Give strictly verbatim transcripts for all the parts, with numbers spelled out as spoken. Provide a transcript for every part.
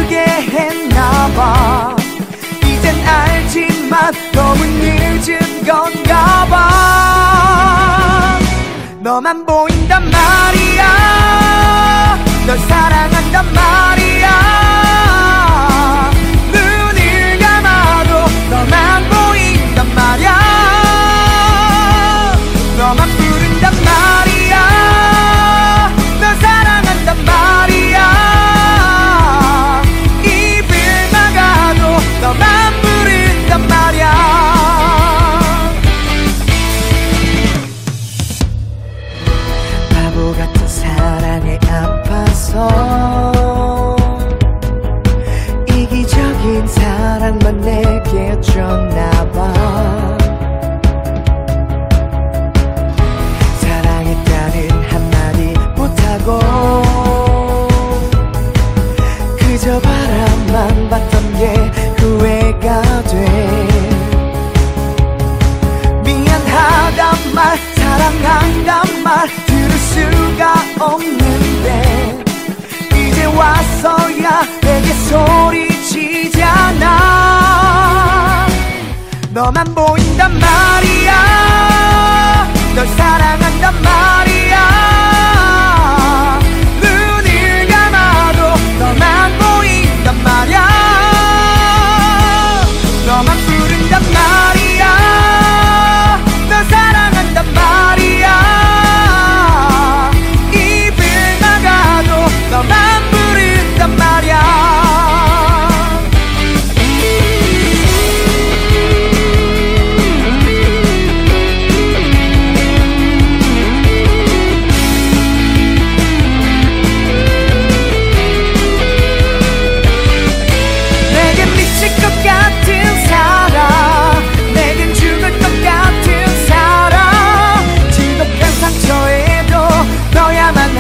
알게 했나봐. 이젠 알지만 너무 늦은 건가 봐. 너만 보인단 말이야. 널 사랑한단 말이야. 눈을 감아도 너만 보인단 말이야. 너만 부른단 말이야. 널 사랑한단 말이야. 입을 막아도 너만 부른단 말이야. 바보 같은 사랑에 아파서 이기적인 사랑만 내게 줬나봐. 사랑했다는 한마디 못하고 그저 바람만 봤던 게 후회가 돼. 미안하단 말, 사랑한단 말 들을 수가 없는데 이제 와서야 내게 소리치잖아. 너만 보인단 말이야. 널 사랑한단 말이야. 눈을 감아도 너만 보인단 말이야. 너만 부른단 말이야. 널 사랑한단 말이야. 입을 막아도 너만 부른단 말이야. 내겐 미칠 것 같은 사랑, 내겐 죽을 것 같은 사랑. 지독한 상처에도 너야만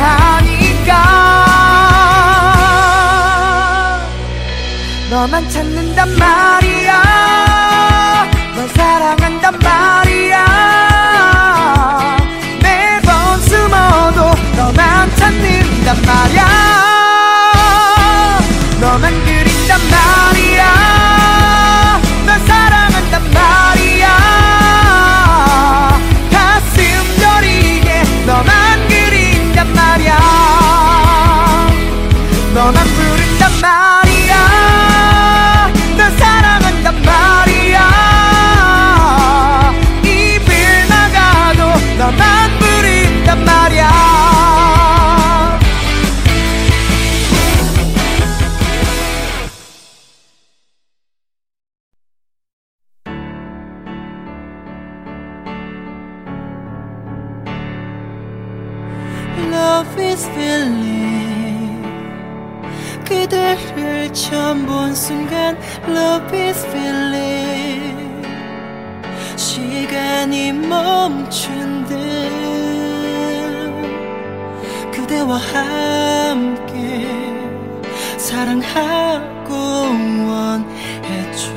하니까 너만 찾는단 말이야. 널 사랑한단 말이야. 매번 숨어도 너만 찾는단 말이야. 너만 그린단 말이야. 널 사랑한단 말이야. 가슴 저리게 너만 그린단 말이야. 너만 부른단 말이야. 널 사랑한단 말이야. 입을 막아도 너만 부른단 말이야. Love is feeling. 그대를 처음 본 순간 Love is feeling. 시간이 멈춘 듯 그대와 함께 사랑하고 원했죠.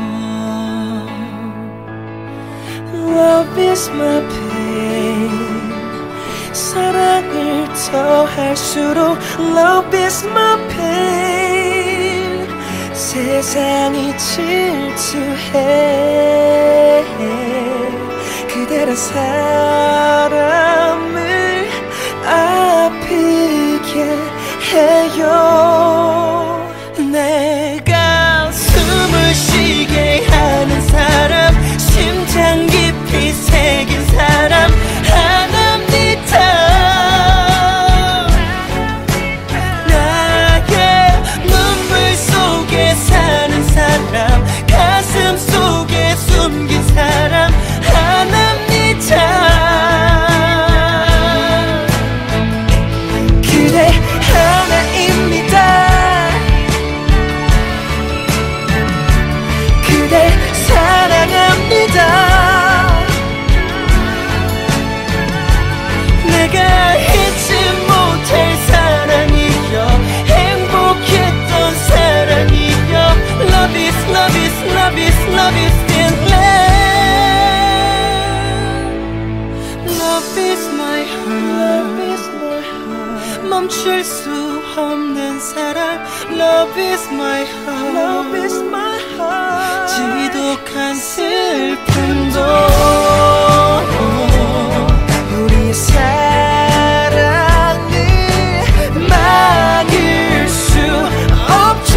Love is my pain. 사랑을 더할수록 Love is my pain. 세상이 질투해 그대란 사람을 아프게 해요. 내가 숨을 쉬게 하는 사람, 심장 깊이 새긴 사람 하나입니다. 나의 눈물 속에 사는 사람, 가슴 속에 숨긴 사람 하나입니다. 그대 하나입니다. Love is my heart. Love is my heart. 지독한 슬픔도 우리의 사랑을 막을 수 없죠.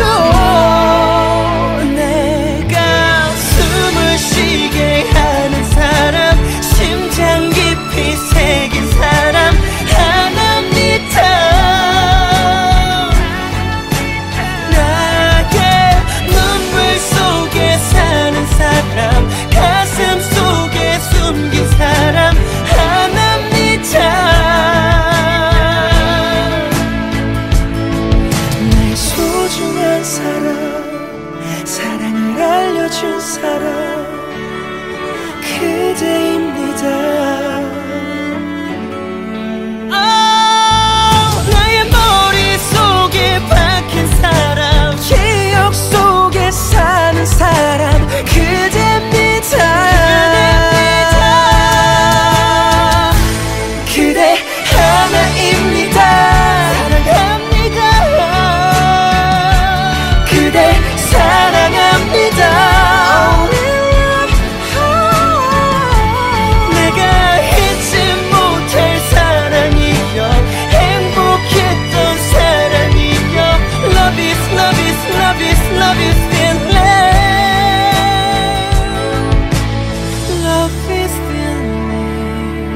내가 숨을 쉬게 하는 사람, 심장 깊이 새긴 사람 하나입니다. 나의 눈물 속에 사는 사람, 가슴 속에 숨긴 사람 하나입니다. 나의 소중한 사람, 사랑을 알려준 사람 그대입니다. 나의 머릿속에 박힌 사람, 기억 속에 사는 사람 그대입니다. 그대 하나입니다. 사랑합니다. 그대 사랑합니다. 내가 잊지 못할 사랑이여, 행복했던 사랑이여. Love is, love is, love is, love is feeling. Love is feeling.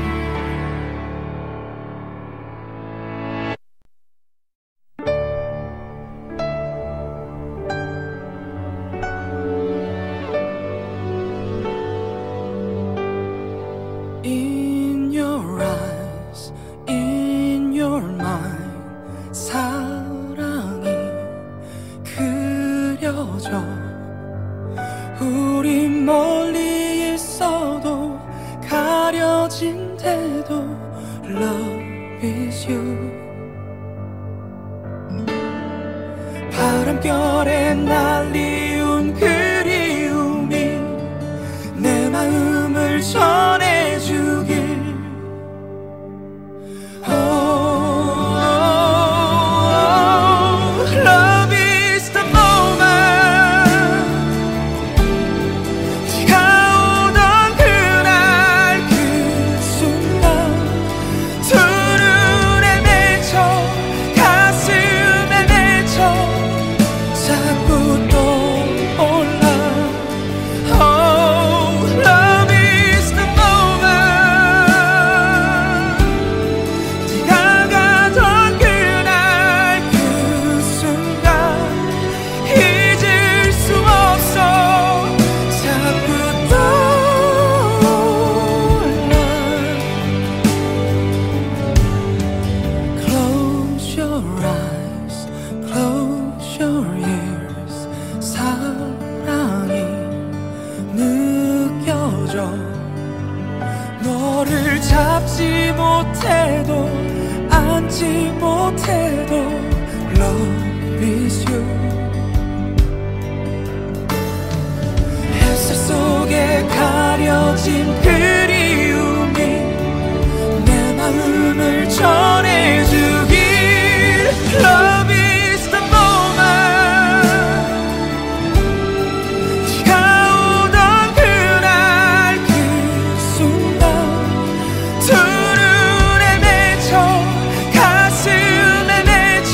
In your eyes, in your mind, 사랑이 그려져. 우리 멀리 있어도 가려진데도 Love is you. 바람결에 날리운 그리움이 내 마음을 전해주길. Oh, love is the moment. 비가 오던 그날 그 순간 두 눈에 맺혀 가슴에 맺혀 자꾸 떠올라. Oh, love is the moment. 네가 가던 그날 그 순간 잊을 수 없어. 자꾸 떠올라. Close your eyes, close your ears. 사랑이 느껴져. 너를 잡지 못해도 안지 못해도 Love is you. 햇살 속에 가려진 그리움이 내 마음을 전해주길. Love is the moment. 비가 오던 그날 그 순간 두 눈에 맺혀 가슴에 맺혀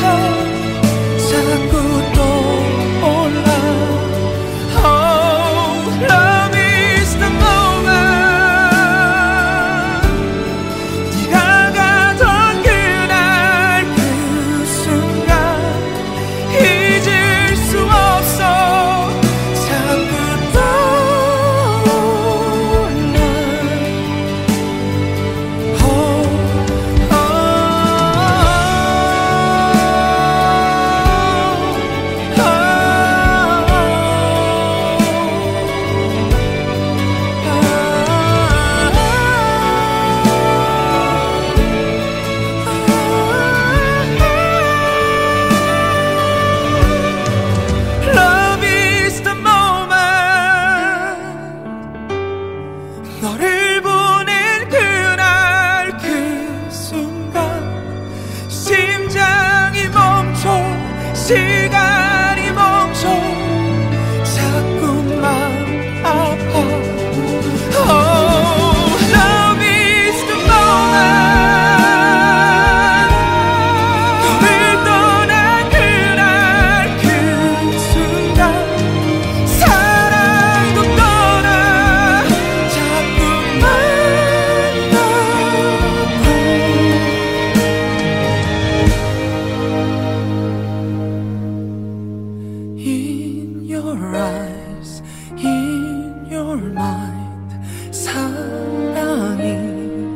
자꾸만 아파. Oh, love is the moment. 너를 떠난 그날 그 순간 사랑도 떠나 자꾸만 In your eyes, in your mind, 사랑이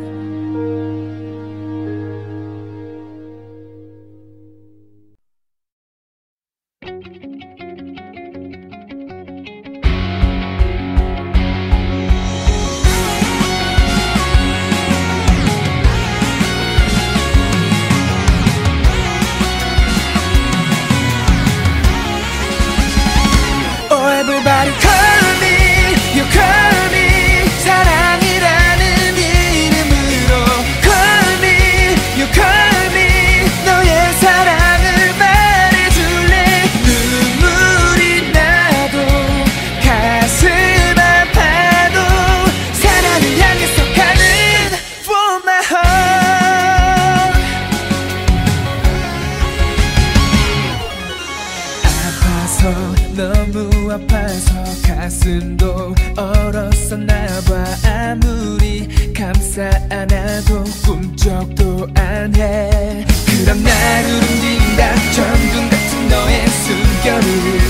Oh, everybody call me, you call me 사랑이라는 이름으로 Call me, you call me 너의 사랑을 말해줄래. 눈물이 나도 가슴 아파도 사랑을 향해서 가는 For my heart. 아파서 너무 아파서 가슴도 얼었었나봐. 아무리 감싸 안아도 꿈쩍도 안해. 그럼 나를 움직인다 전등 같은 너의 숨결을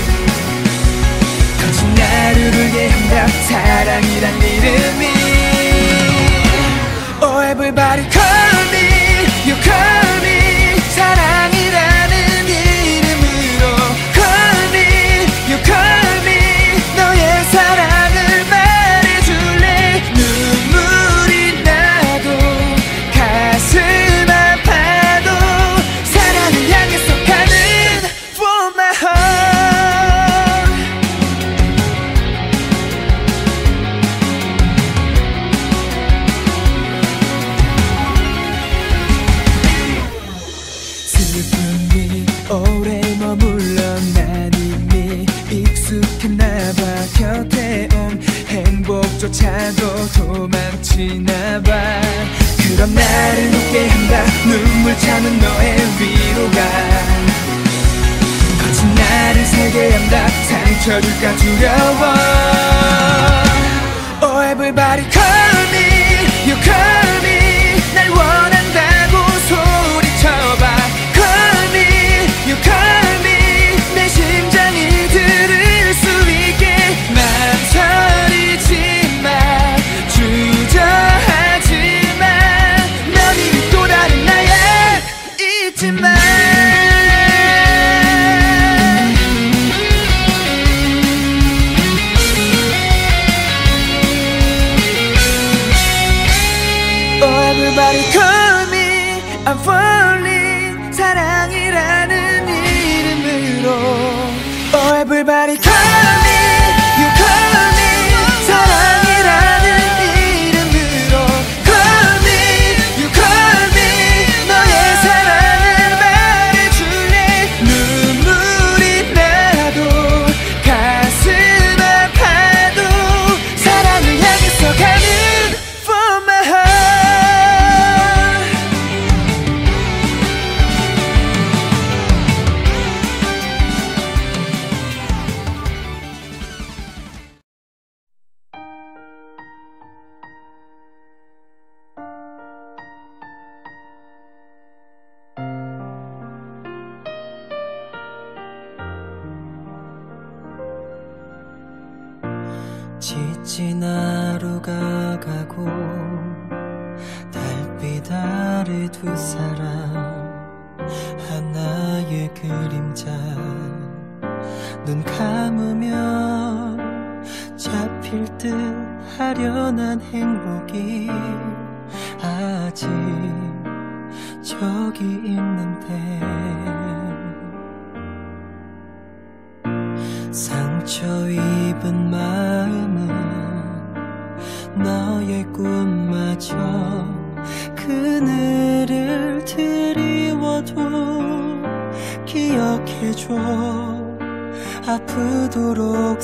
거친 나를 울게 한다 사랑이란 이름이. Oh, everybody call me, you call me 사랑이라는 이름으로 Call me, you call me 너의 사랑을 말해줄래. 눈물이 나도 가슴 아파도 사랑을 향해서 가는 For my heart. 슬픔이 오래 머물러 난 이미 익숙했나봐. 곁에 온 행복조차도 도망치나봐. 그럼 나를 웃게 한다 눈물 차는 너의 위로가 거친 나를 세게 한다 상처줄까 두려워. Oh, everybody call me, you call me 날 원한다고 소리쳐봐. Call me, you call me 내 심장이 들을 수 있게. 망설이지마 주저하지마 넌 이미 또 다른 나야 잊지마. Oh, everybody call me, I'm falling 사랑이라는 이름으로. Oh, everybody call me, you call me 사랑이라는 이름으로 Call me, you call me 너의 사랑을 말해줄래. 눈물이 나도 가슴 아파도 사랑을 향해서 가는 For my heart. 지친 하루가 가고 달빛 아래 두 사람 하나의 그림자. 눈 감으면 잡힐 듯 아련한 행복이 아직 저기 있는데 상처 입은 마음은 너의 꿈마저 그늘을 드리워도 기억해줘. 아프도록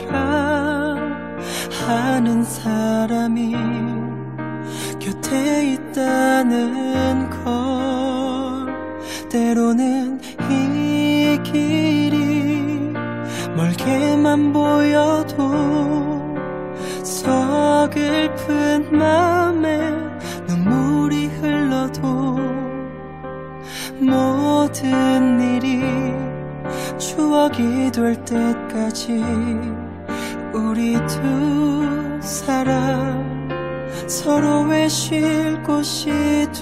사랑하는 사람이 곁에 있다는 걸. 때로는 이 길이 멀게만 보여도 서글픈 맘에 눈물이 흘러도 모든 일이 추억이 될 때까지 우리 두 사람 서로의 쉴 곳이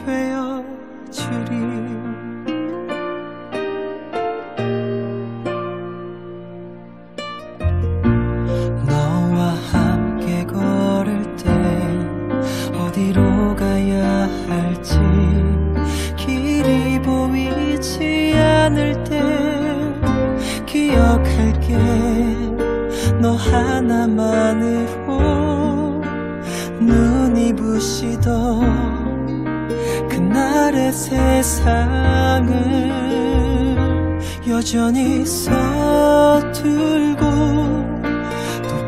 되어주리. 너와 함께 걸을 때 어디로 가야 할지 길이 보이지 않을 때 기억할게. 너 하나만으로 눈이 부시던 그날의 세상을 여전히 서툴고 또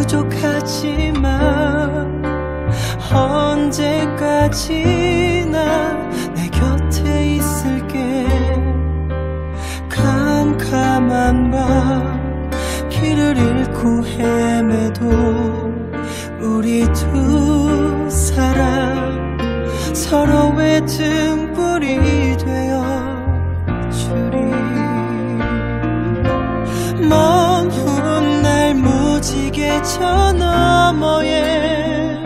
부족하지만 언제까지나 내 곁에 있을게. 캄캄한 밤 길을 잃고 헤매도 우리 두 사람 서로의 등불이 되어주리. 먼 훗날 무지개 저 너머에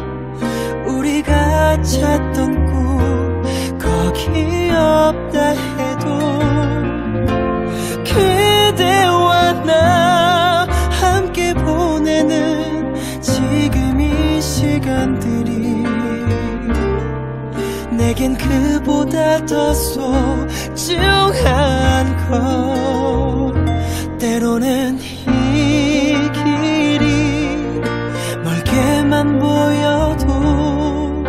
우리가 찾던 꿈 거기 없다 해도 그대와 나 함께 보내는 지금 이 시간들이 내겐 그보다 더 소중한 것. 때로는 이 길이 멀게만 보여도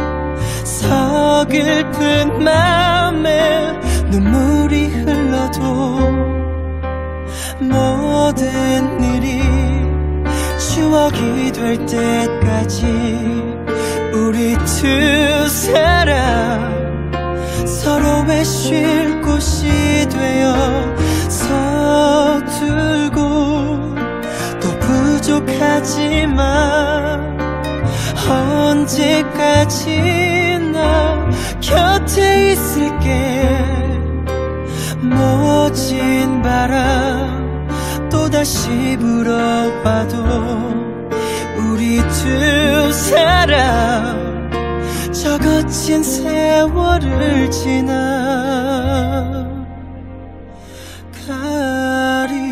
서글픈 맘에 눈물이 흘러도 모든 일이 추억이 될 때까지 우리 두 사람 서로의 쉴 곳이 되어 서툴고 또 부족하지만 언제까지나 곁에 있을게. 모진 바람 또다시 불어와도 우리 두 사람 저 거친 세월을 지나 가리.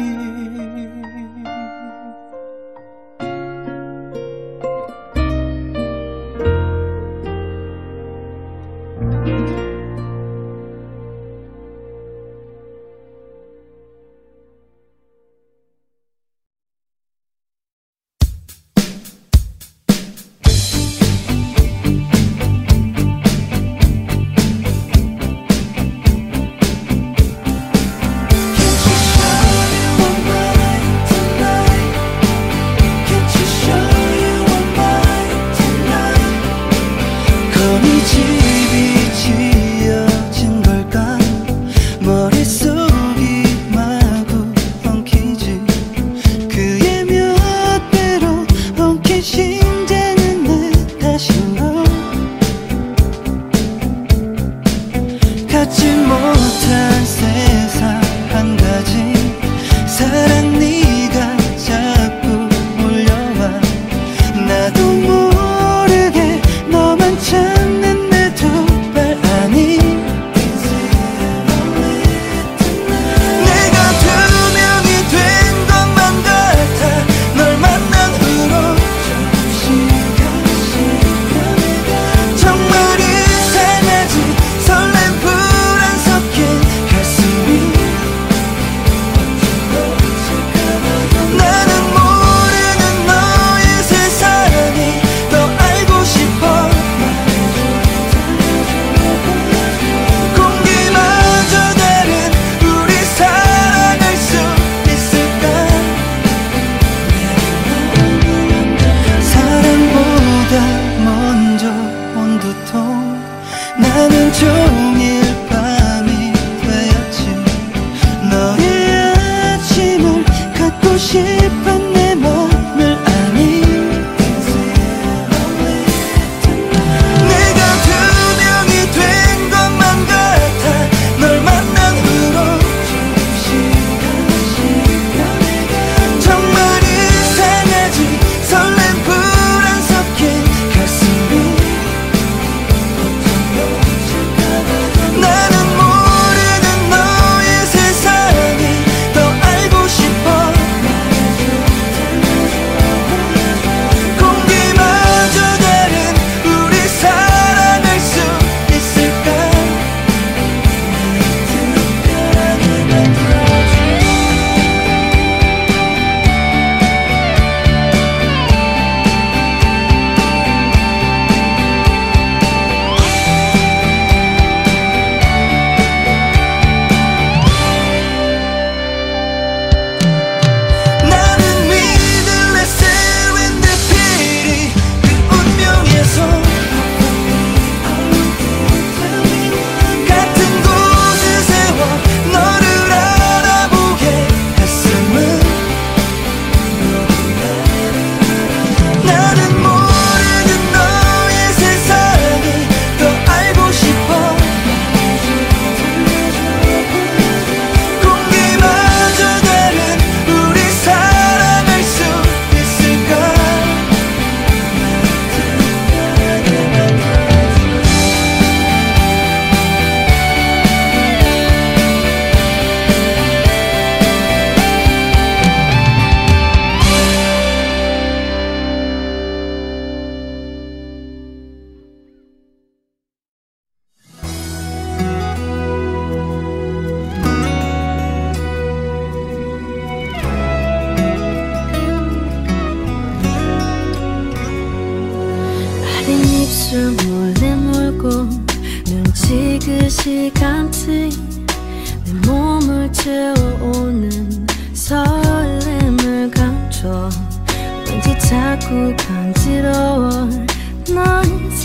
좀 몰래 몰고 눈치 그 시간치 내 몸을 채워오는 설렘을 감춰 왠지 자꾸 간지러워 널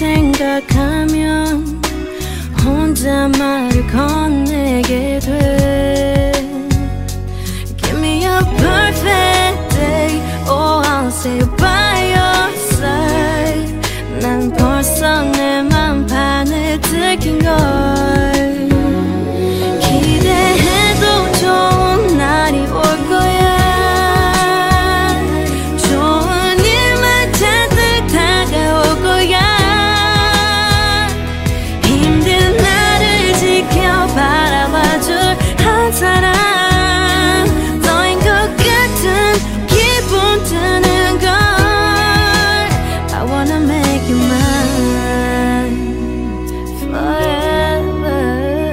생각하면 혼자 말을 건네게 돼 Give me a perfect day Oh I'll say by your side 난 벌써 내 맘 반을 들킨걸 기대해도 좋은 날이 올 거야 좋은 일만 잔뜩 다가올 거야 힘든 나를 지켜 바라봐줄 한 사람 너인 것 같은 기분 드는 걸 I wanna make you mine forever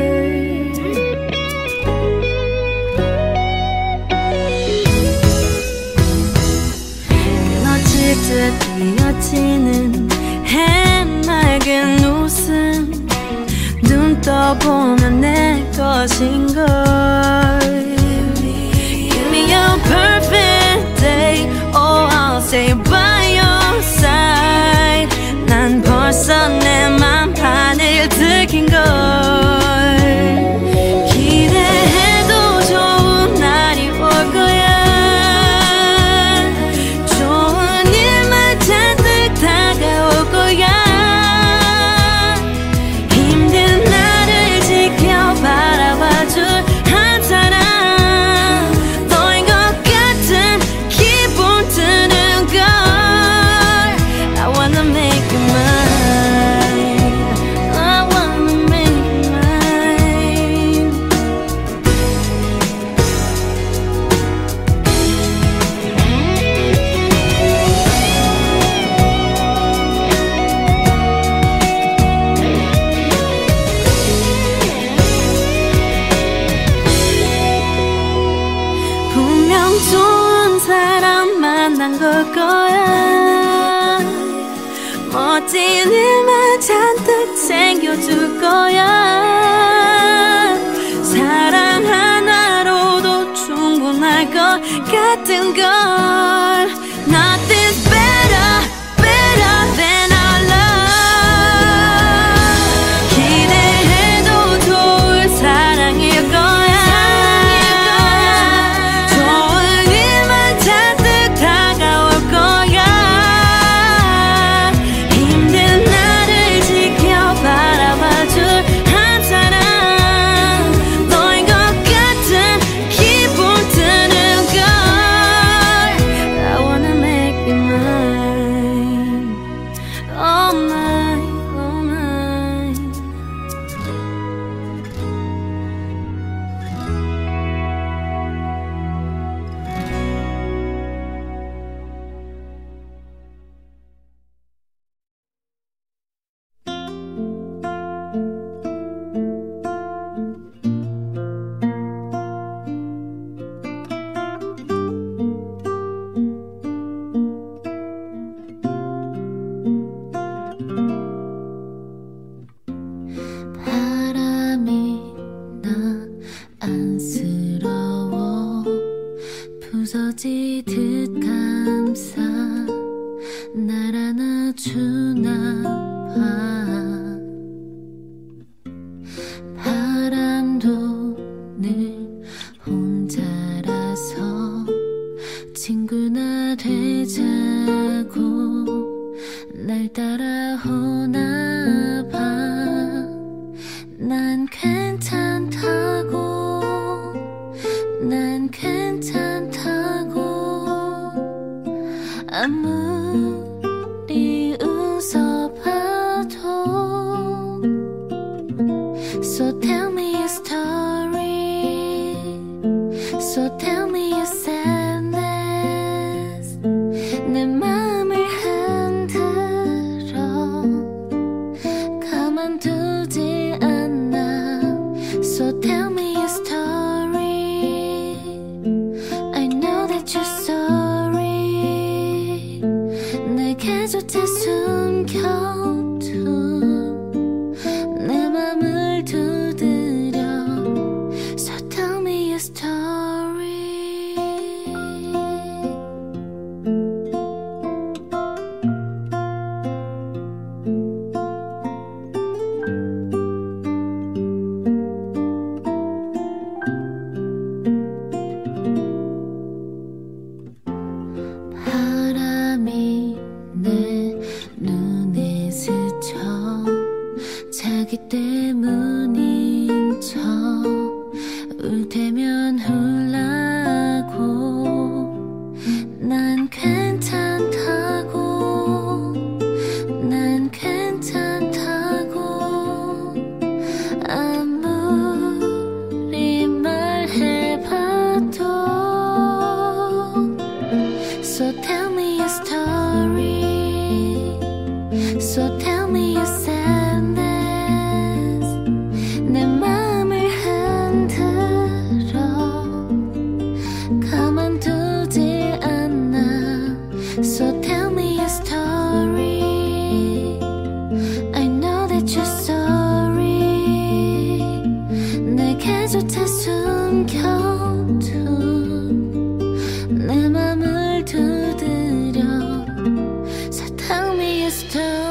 끊어질 듯 이어지는 해맑은 웃음 눈 떠보면 내 것인걸 Give me a perfect day Oh I'll stay by your side 난 벌써 내 맘 반을 들킨걸 기대해도 좋은 날이 올 거야 좋은 일만 잔뜩 다가올 거야 힘든 나를 지켜 바라봐줄 한 사람 너인 것 같은 기분 드는 걸 I wanna make you mine I wanna make you mine 분명 좋은 사람 만난 걸 거야 멋진 일만 잔뜩 챙겨줄 거야 사랑 하나로도 충분할 것 같은 걸 Nothing's better, better than our love 기대해도 좋을 사랑일 거야 좋은 일만 잔뜩 다가올 거야 힘든 나를 지켜 바라봐줄 한 사람 너인 것 같은 기분 드는 걸 I wanna make you mine all night, all night 바람이 나 안쓰러워 부서지듯 감싸 날 안아주나 봐 바람도 늘 혼자라서 친구나 되자고 날 따라오나 봐 난 괜찮다고 난 괜찮다고 아무리 웃어봐도 So tell me your story So tell me your sadness 내 맘을 흔들어 가만두지 않아 So tell me your story I know that you're sorry So tell me your story. So tell me your sadness. 내 맘을 흔들어 가만두질 않아. So tell me your story. I know that you're sorry. 내게조차 숨겨둔 내 맘을 두드려. So tell me your story.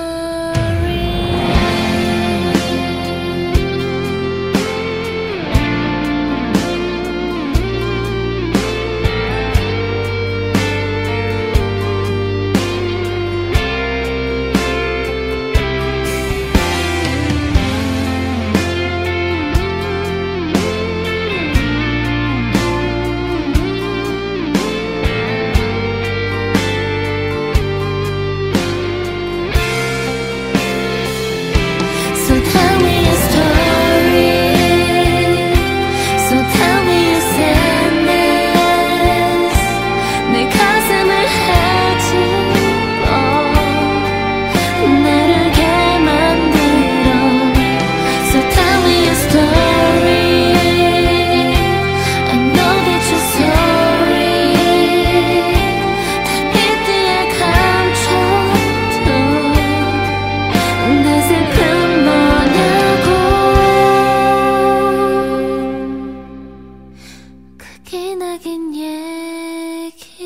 기나긴 얘기.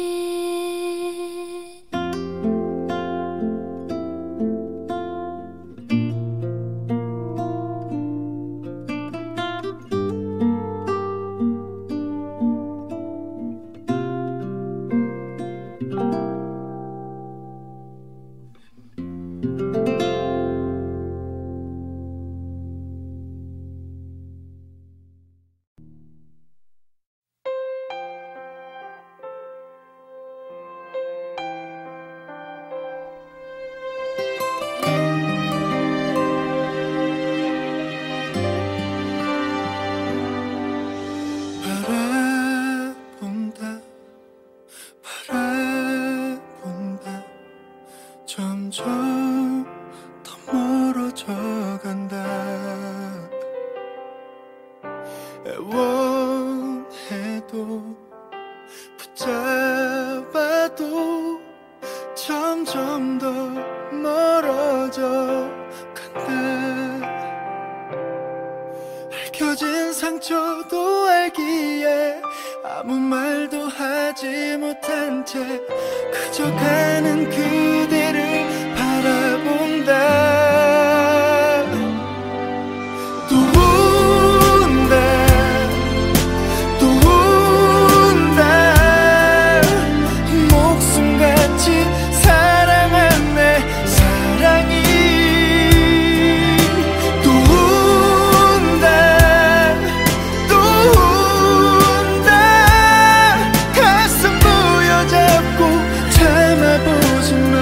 점점 더 멀어져 간다. 애원해도 붙잡아도 점점 더 멀어져 간다. 얽혀진 상처도 알기에 아무 말도 하지 못한 채 그저 가는 그대를 바라본다. 또 운다 또 운다. 목숨같이 사랑한 내 사랑이 또 운다 또 운다. 가슴 부여잡고 참아보지만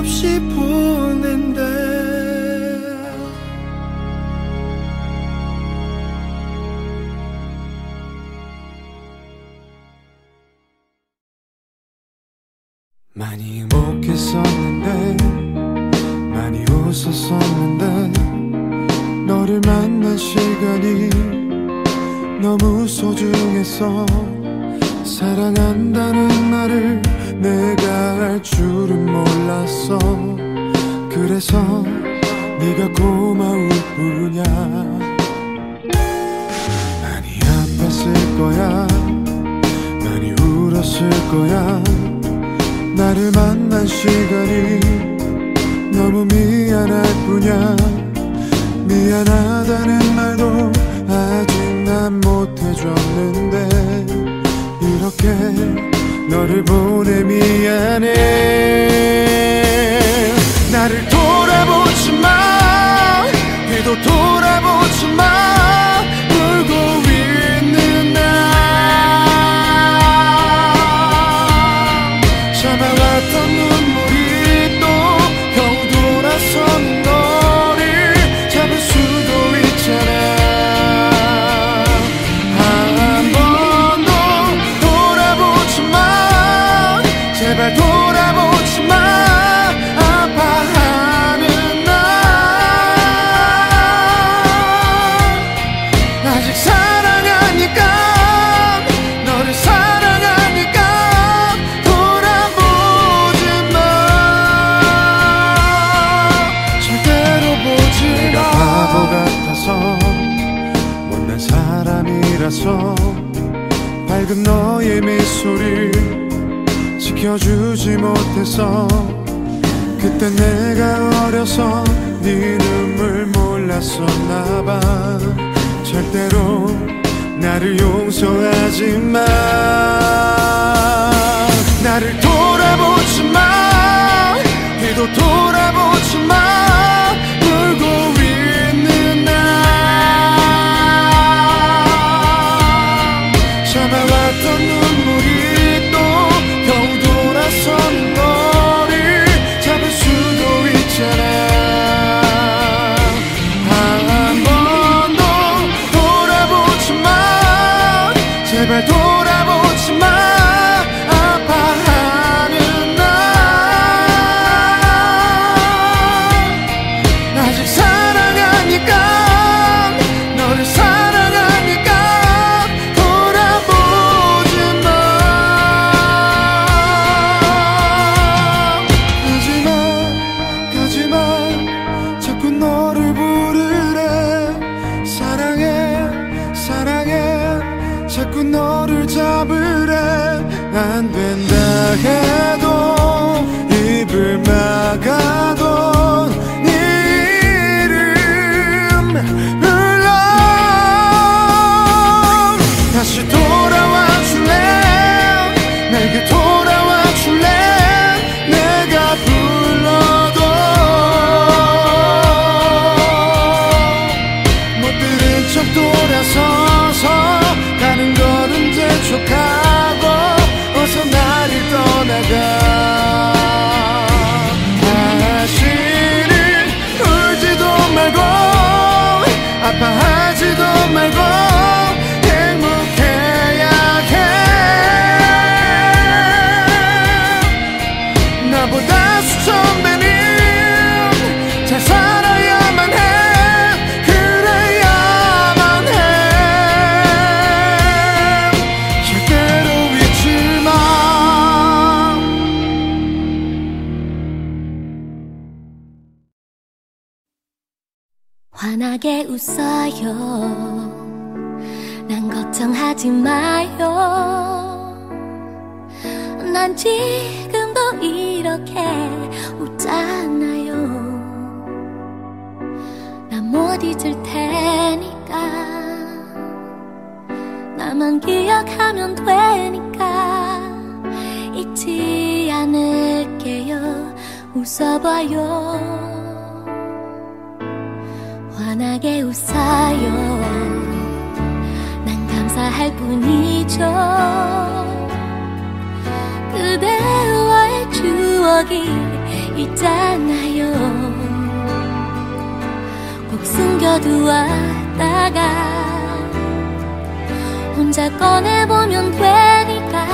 없이 보낸대. 많이 행복했었는데 많이 웃었었는데 너를 만난 시간이 너무 소중했어. 사랑한다는 말을 내가 할 줄은 몰랐어. 그래서 네가 고마울 뿐이야. 많이 아팠을 거야. 많이 울었을 거야. 나를 만난 시간이 너무 미안할 뿐이야. 미안하다는 말도 아직 난 못해줬는데 이렇게 너를 보내 미안해. 나를 돌아보지 마. 뒤도 돌아보지 마. 울고 있는 나 참아왔던 눈물이 또 겨우 돌아서는 너를 잡을 수도 있잖아. 한 번 더 돌아보지 마. 제발 돌아보지 마. 아파하는 나 아직 사랑하니까 너를 사랑하니까 돌아보지 마. 절대로 보지 마. 내가 바보 같아서 못난 사람이라서 밝은 너의 미소를 지켜주지 못했어. 그때 내가 어려서 네 눈물 몰랐었나봐. 절대로 나를 용서하지 마. 나를 돌아보지 마. 뒤도 돌아보지 마. 울고 있는 나 참아왔던 눈물이 또 겨우 돌아서는 너를 잡을 수도 있잖아. 한 번 더 돌아보지 마. 제발 돌아보지 마. 아파하는 나 아직 사랑하니까 너를 사랑하니까 돌아보지 마. 가지마 가지마 자꾸 너를 부르래. 사랑해 사랑해 자꾸 너를 잡으래. 안 된다 해도 입을 막아도 네 이름 불러. 다시 돌아와 줄래. 내게 돌아와 줄래. 내가 불러도 못 들은 척 돌아서서 가는 걸음 재촉하고 어서 나를 떠나가. 다시는 울지도 말고 아파하지도 말고 행복해야 해. 나보다 수천 배는 잘 살아야만 해. 그래야만 해. 절대로 잊지 마. 환하게 웃어요. 난 걱정하지 마요. 난 지금도 이렇게 웃잖아요. 난 못 잊을 테니까 나만 기억하면 되니까 잊지 않을게요. 웃어봐요. 환하게 웃어요. 난 감사할 뿐이죠. 그대와의 추억이 있잖아요. 꼭 숨겨두었다가 혼자 꺼내보면 되니까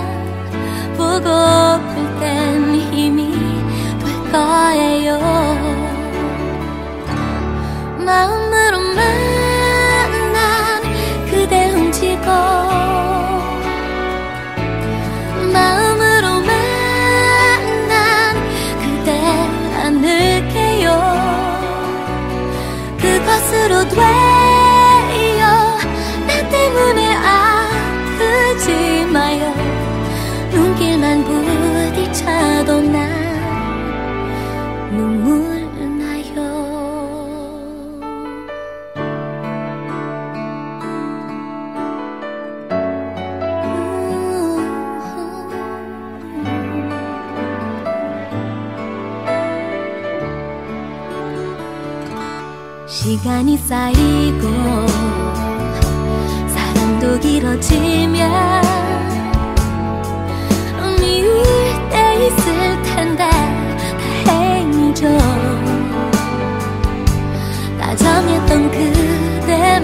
보고플 땐 힘이 될 거예요. 마음으로만 난 그댈 훔치고 마음으로만 난 그댈 안을게요. 그것으로 돼요. 나 때문에 아프지 마요. 눈길만 부딪혀도 난 눈물 나요. 시간이 쌓이고 사랑도 길어지면 미울 때 있을 텐데 다행이죠. 다정했던 그대만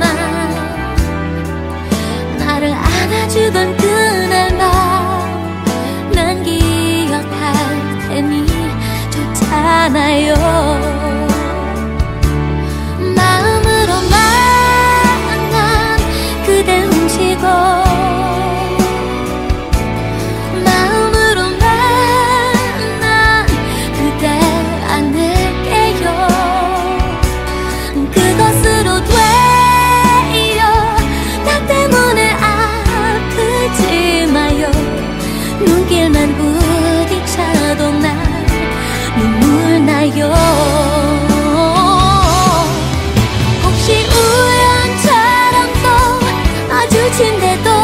나를 안아주던 그날만 난 기억할 테니 좋잖아요. 마음으로만 난 그댈 안을게요. 그것으로 돼요. 나 때문에 아프지 마요. 눈길만 부딪혀도 난 눈물 나요. 혹시 우연처럼 또 마주친데도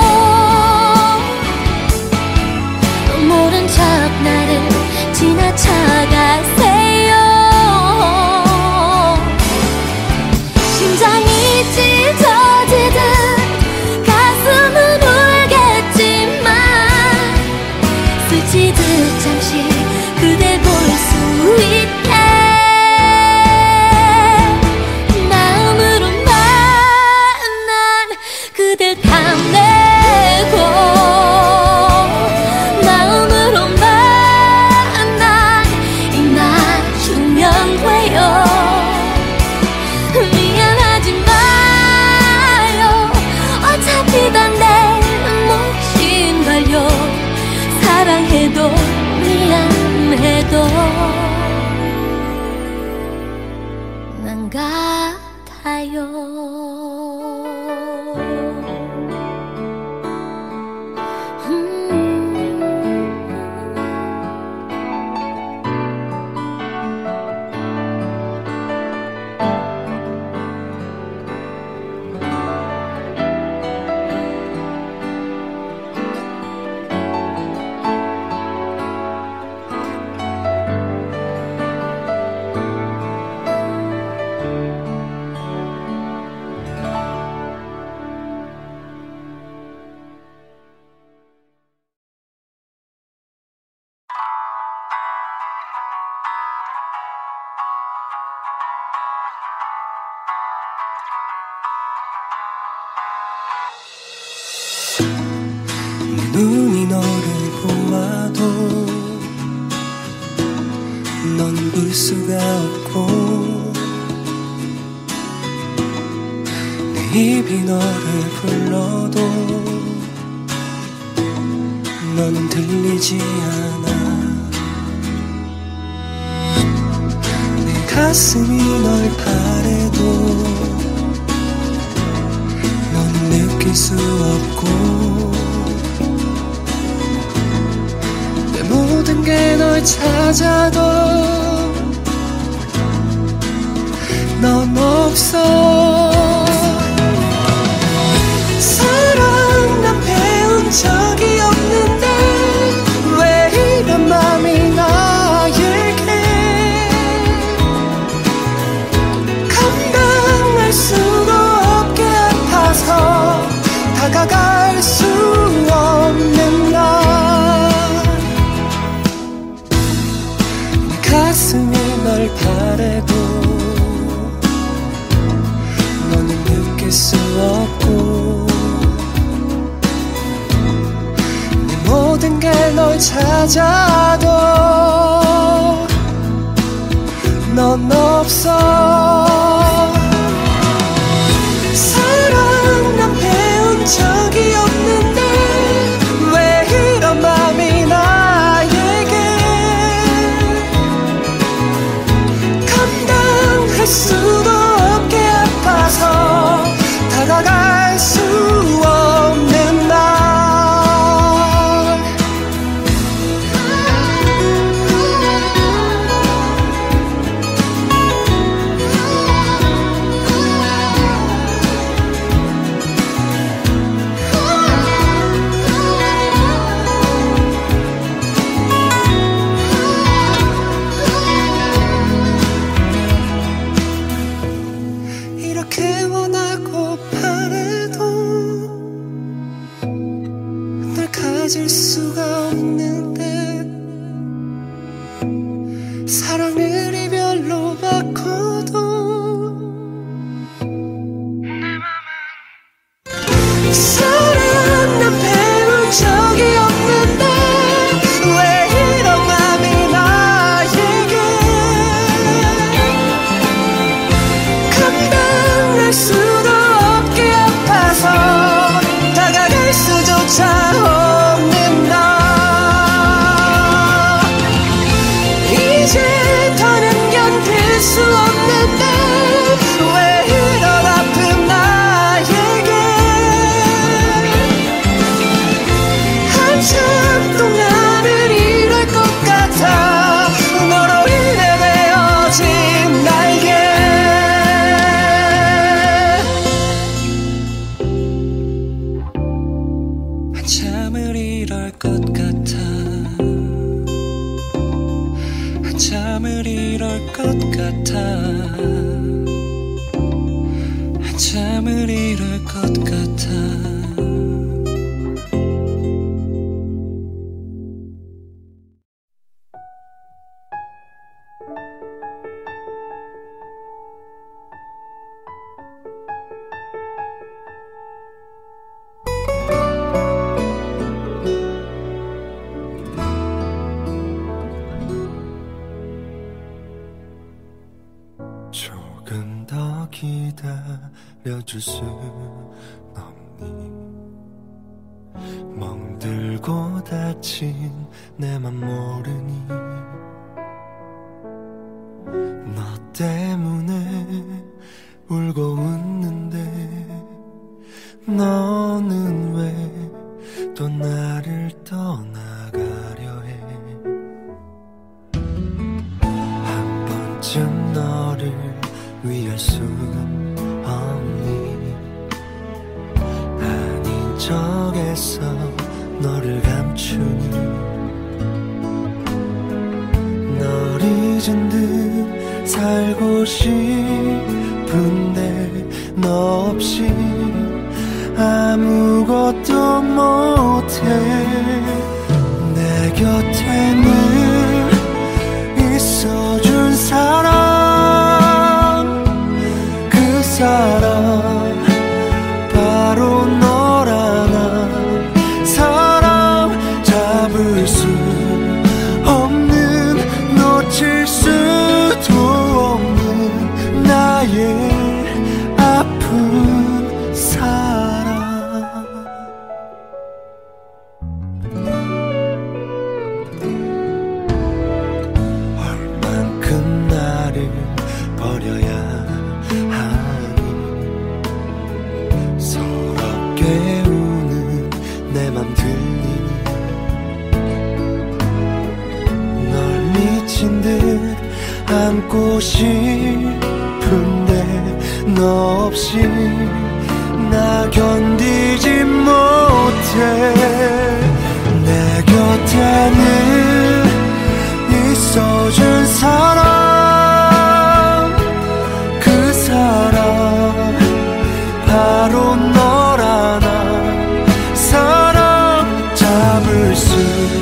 모른 척 나를 지나쳐가세요. 심장이 찢어지듯 가슴은 울겠지만 스치듯 잠시 그댈 볼 수 있게 마음으로만 난 그댈 탐내고 마음으로만 난 입맞추면 돼요. 미안하지 마요. 어차피 다 내 몫인걸요. 사랑해도 미안해도 난 같아요. 눈이 너를 보아도 넌 볼 수가 없고 내 입이 너를 불러도 넌 들리지 않아. 내 가슴이 널 바래도 넌 느낄 수 없고 모든 게 널 찾아도 넌 없어. 사랑 난 배운 적이 없는데 왜 이런 맘이 나에게 감당할 수가 없게 아파서 다가갈 수 없는 날 찾아도 넌 없어. 사랑 난 배운 적이 없는데 왜 이런 맘이 나에게 감당할 수도 없게 아파서 다가갈 수 없는 날. 이렇게 원하고 바래도 널 가질 수가 없는데 사랑을 이별로 바꿔도 내 맘은 사랑 난 배운 적이 없는데 왜 이런 맘이 나에게 감당할 수도 없게 아파서 다가갈 수조차 없는 나. 이제 더는 견딜 수 없는데 왜 이런 아픔 나에게 한참 동안은 이럴 것 같아. 너로 인해 베어진 날개. 한참을 이럴 것 같아. 한참을 이럴 것 같아. 한참을 이럴 것 같아. 조금 더 기다려줄 수 없니? 멍들고 다친 내 맘 모르니? 너 때문에 울고 웃는데 너는 왜 또 나를 떠나가려 해? 한 번쯤 너를 위할 수 없니? 아닌 척에서 너를 감추니? 널 잊은 듯 살고 싶은데 너 없이 아무것도 못해. 내 곁에 늘 있어준 사람, 그 사람 바로 너라나. 사람 잡을 수 없는, 놓칠 수도 없는 나의 아픈 사람. 얼만큼 나를 버려야 하니? 서럽게 우는 내 맘 들리니? 널 미친 듯 안고 싶은데 너 없이 나 견디지 못해. 내 곁에는 있어준 사람, 그 사람 바로 너라나. 사람 잡을 수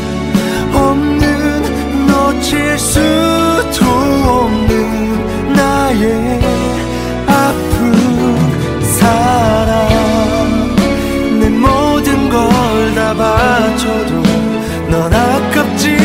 없는, 놓칠 수도 없는 나의 아픈 사람. 내 모든 걸 다 바쳐도 넌 아깝지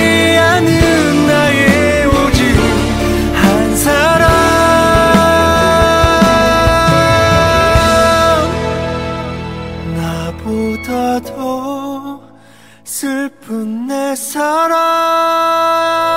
알아.